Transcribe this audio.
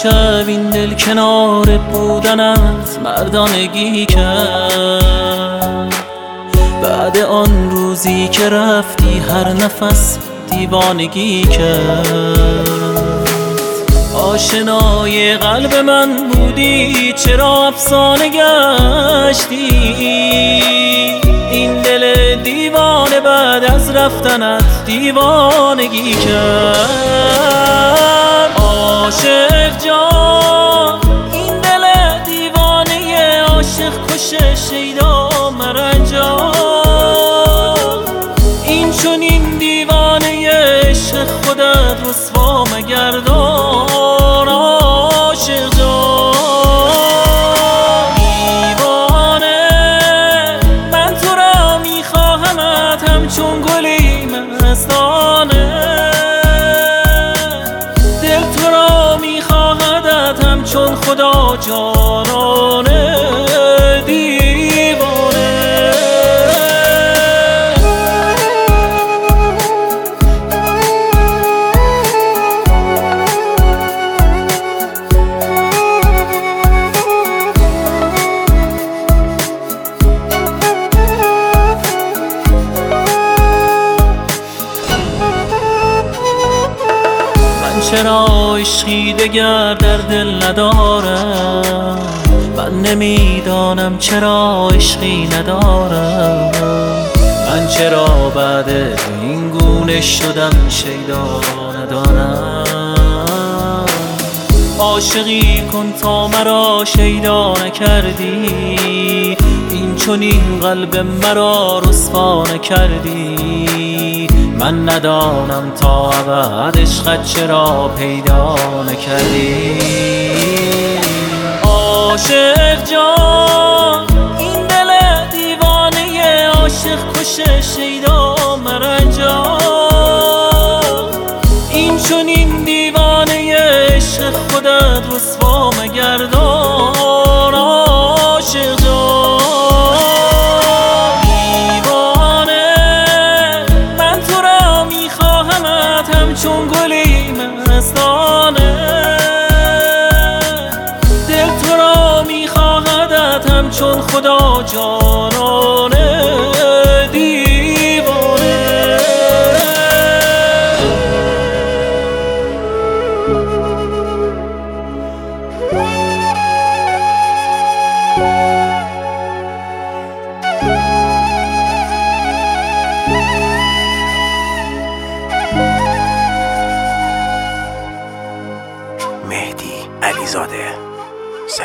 شب این دل کنار بودنت مردانگی کرد. بعد آن روزی که رفتی هر نفس دیوانگی کرد. آشنای قلب من بودی چرا افسانه گشتی؟ این دل دیوانه بعد از رفتنت دیوانگی کرد. عاشق جان این دل دیوانه عاشق کش شیدا مرنجان. این چون این دیوانه عشق خودت رسوا مگردان. عاشق جان دیوانه من تو را میخواهمت همچون گلی مستانه. دل تو را میخواهدت همچون خدا جانانه. چرا عشقی دگر در دل ندارم؟ من نمیدانم چرا عشقی ندارم. من چرا بعد این گونه شدم شیدا ندانم. عاشقی کن تا مرا شیدا نکردی. این چنین قلب مرا رسوا نکردی. من ندانم تا ابد عشقت چرا پیدا نکردی. عاشق جان این دل دیوانه عاشق کش شیدا مرنجان. این چنین دیوانه عشق خودت رسوا مگردان. عاشق جان همچون گلی مستانه. دل تو را میخواهدت همچون خدا جانانه. دیوانه مهدی علیزاده.